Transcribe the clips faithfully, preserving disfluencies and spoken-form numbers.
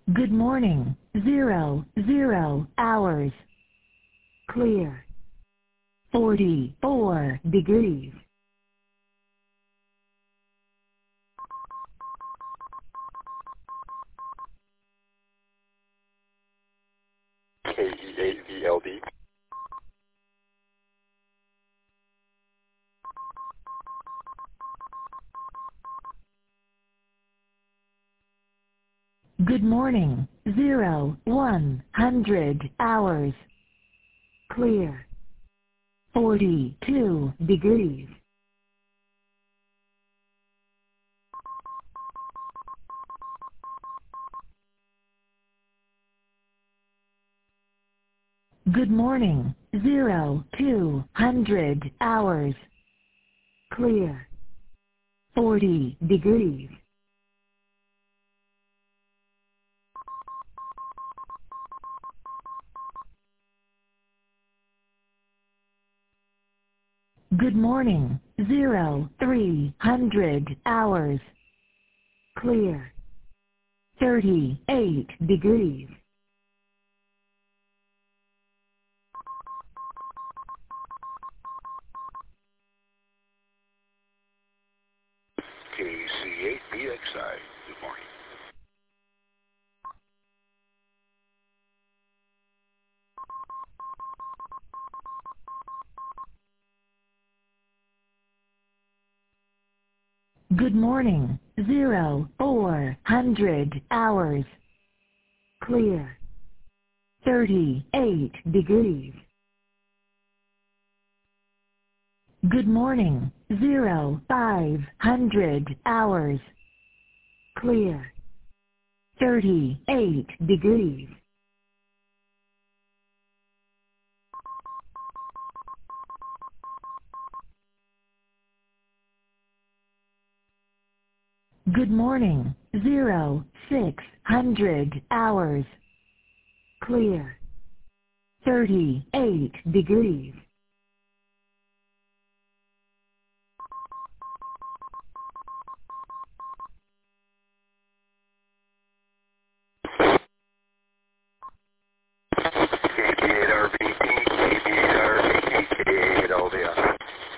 Good morning. Zero, zero hours. Clear. Forty-four degrees. K E eight V L D. Good morning. Zero, one hundred hours. Clear. Forty-two degrees. Good morning. Zero, two hundred hours. Clear. Forty degrees. Good morning. Zero, three hundred hours. Clear. Thirty-eight degrees. K C eight B X I. Good morning. Good morning. Zero, four hundred hours. Clear. Thirty-eight degrees. Good morning. Zero, five hundred hours. Clear. Thirty-eight degrees. Good morning. Zero, six hundred hours. Clear. Thirty-eight degrees. K B eight R B T, K B eight R B T, K eight L D S.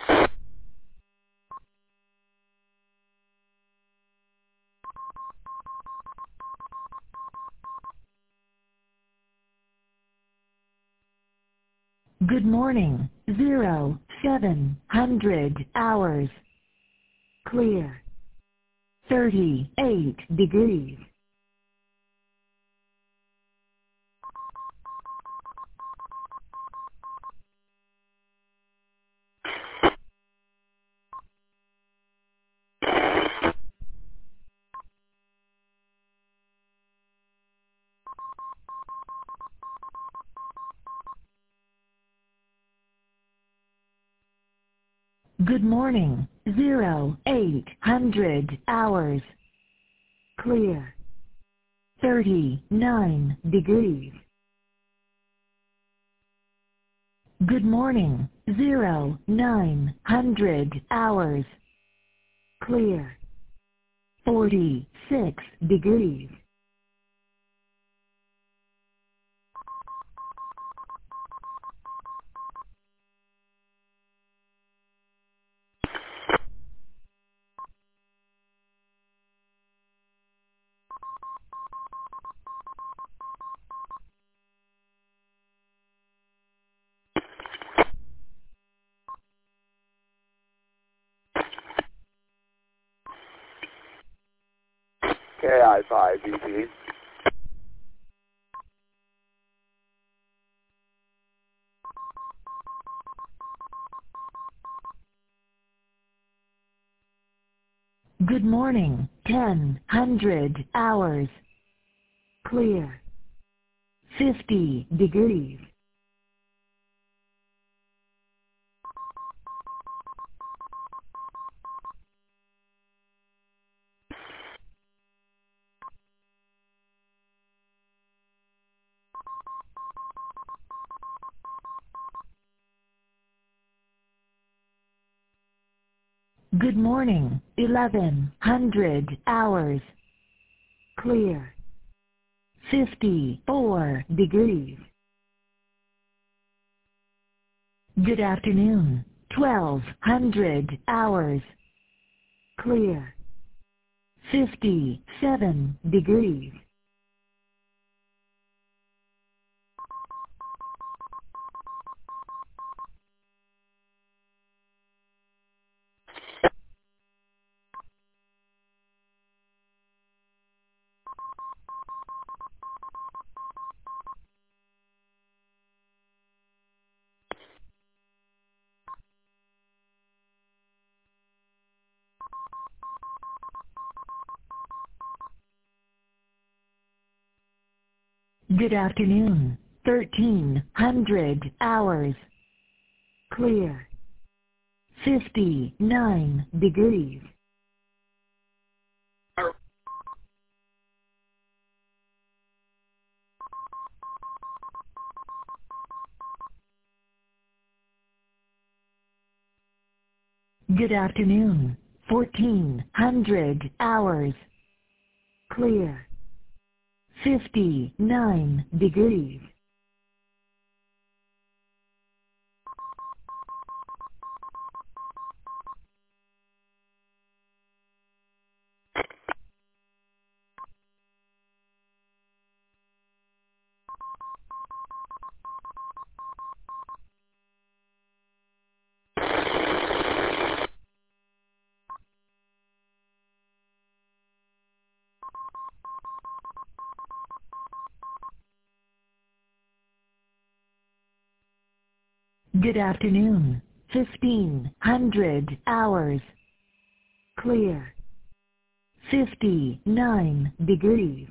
Good morning. Zero, seven hundred hours. Clear. Thirty-eight degrees. Good morning. Zero, eight hundred hours. Clear. Thirty-nine degrees. Good morning. Zero, nine hundred hours. Clear. Forty-six degrees. K I five B T. Good morning. Ten hundred hours. Clear. Fifty degrees. Good morning. Eleven hundred hours. Clear. fifty-four degrees. Good afternoon. twelve hundred hours. Clear. fifty-seven degrees. Good afternoon. thirteen hundred hours. Clear. fifty-nine degrees. Good afternoon. fourteen hundred hours. Clear. fifty-nine degrees. Good afternoon. fifteen hundred hours. Clear. fifty-nine degrees.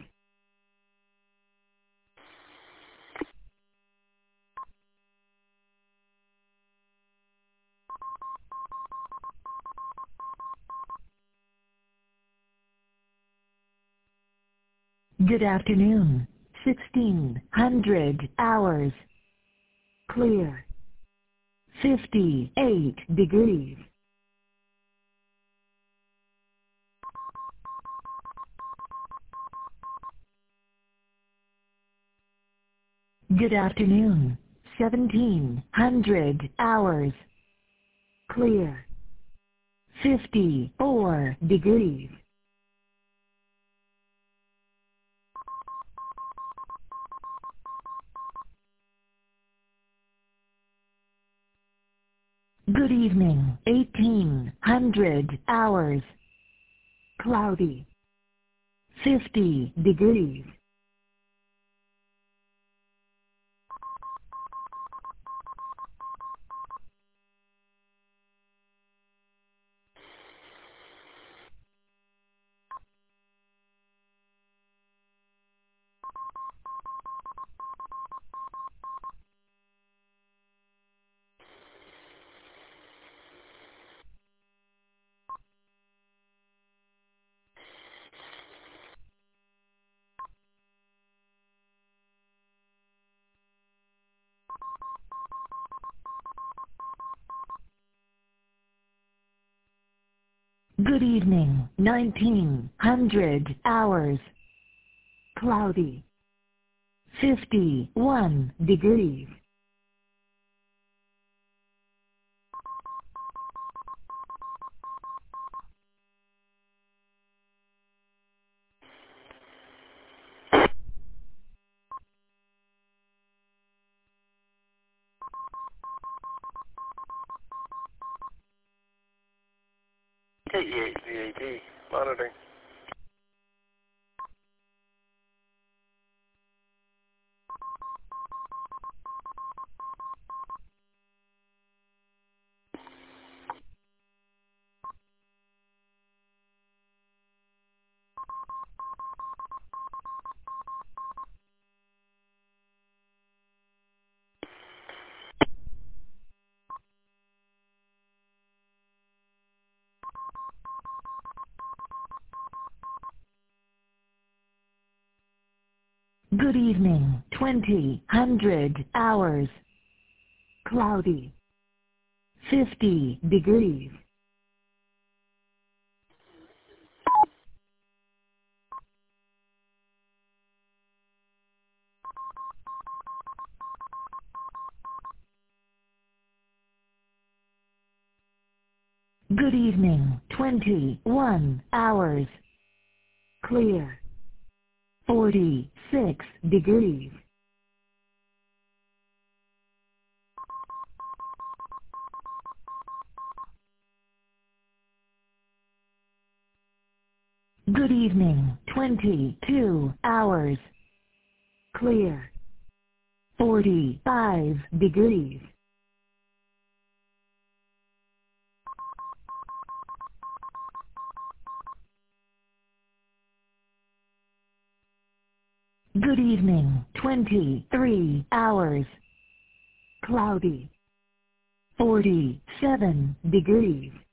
Good afternoon. sixteen hundred hours. Clear. fifty-eight degrees. Good afternoon. seventeen hundred hours. Clear. fifty-four degrees. Good evening. eighteen hundred hours. Cloudy. fifty degrees. Good evening. nineteen hundred hours. Cloudy. fifty-one degrees. K E eight Z A D, monitoring. Good evening. twenty hundred hours. Cloudy. fifty degrees. Good evening, twenty-one hours. Clear. forty-six degrees. Good evening, twenty-two hours. Clear. forty-five degrees. Good evening, twenty-three hours. Cloudy. forty-seven degrees.